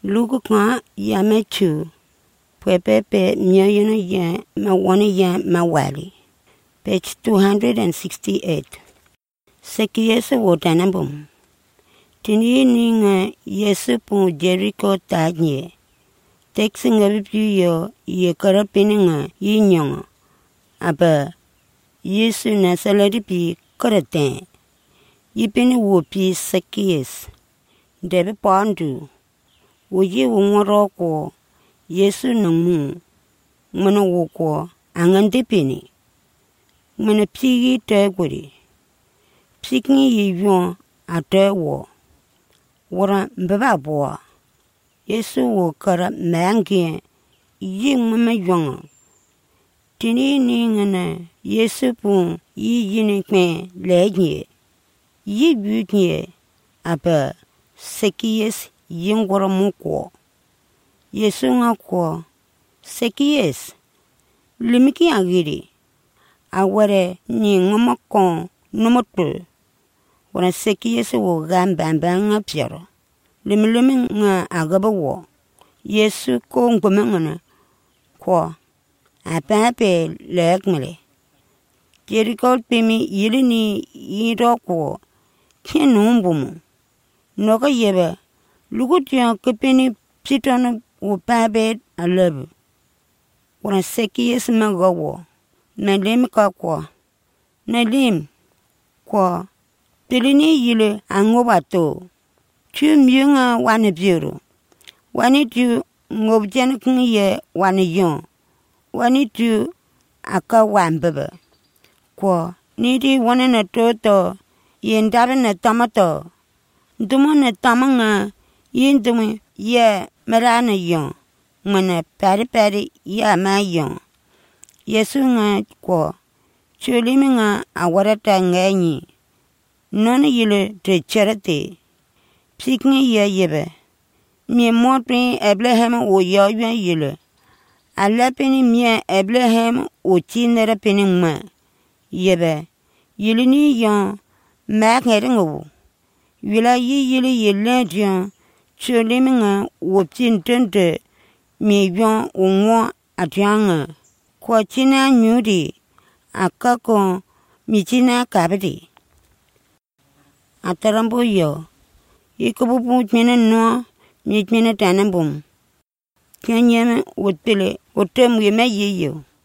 Lugu kwa ya mechu. Pepe mia yunu ya ma wani ya ma wali. Page 268. Seki Yesu wotanambum. Tini ninga Yesu pu Jericho tajye. Teksi nga bipi yo ye karapini nga yinyonga. Aba Yesu na salaripi karate. Yipini wopi Seki Yesu. Debe pandu. Woye wongoro ko Yesu nangmu. Mwana woko angandipini. Mwana pigi tegwiri. Pigi yiyon atewo. Wara mbaba boa. Yesu wokara mangi yi mama yonga. Tini ni ngana Yesu pu yi yini kwen lenye. Yi butnye aba Seki Yesu yingwara mukwo. Yesu nga kwa Seki Yesu limiki agiri. Aware ni ngama kon numotul. Wana Seki Yesu wo gambamba nga pyaro. Limilimi nga agaba wo. Yesu ko ngwame ngana kwa apape lekmele. Jerikol pimi yili ni yiro kwa kien numbumu. Noka yeba lugu tiyan kipini pitano upabe alabu. Wana Seki Yesu mga wo. Nalim ka kwa. Nalim kwa. Pilini yili angobato. Tu myunga wani biru. Wani tu ngobjana kungye wani yon. Wani tu aka wambaba. Kwa nidi wana na toto. Yendabe na tamato. Ndumo na tamanga. Yendumo ye marana yon. Mwana pari ya ma yon. Yesu nga kwa. Chulimi nga awarata nganyi. Nona yile te charate. Psikni ya yebe. Mie motri Abraham o ya yuan yile. Alapini mie Abraham o chinera pini ma. Yebe. Yile ni yon. Mak ngeringo. Yila yile yile diyan. Chulimi nga wopin tente. Mie yuan unwa atyanga. Kwa china nyudi. Akako michina kabdi. Atarambo yo. Ikububu chmina no. Michmina tanambum. Kanyama wotpile. Wotem wime yiyo.